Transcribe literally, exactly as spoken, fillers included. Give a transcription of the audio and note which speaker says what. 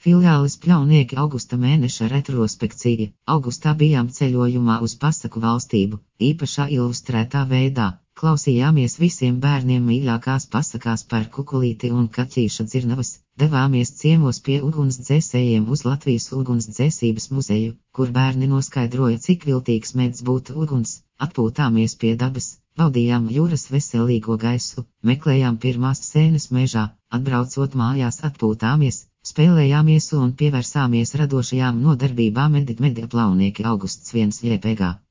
Speaker 1: Filiālis Pļaunieki augusta mēneša retrospekcija. Augustā bijām ceļojumā uz pasaku valstību, īpašā ilustrētā veidā. Klausījāmies visiem bērniem mīļākās pasakās par kukulīti un kaķīša dzirnavas. Devāmies ciemos pie ugunsdzēsējiem uz Latvijas ugunsdzēsības muzeju, kur bērni noskaidroja, cik viltīgs mēdz būt uguns. Atpūtāmies pie dabas, baudījām jūras veselīgo gaisu, meklējām pirmās sēnes mežā, atbraucot mājās atpūtāmies. Spēlējāmies un pievērsāmies radošajām nodarbībām. Edit Media Pļaunieki augusts viens jpg.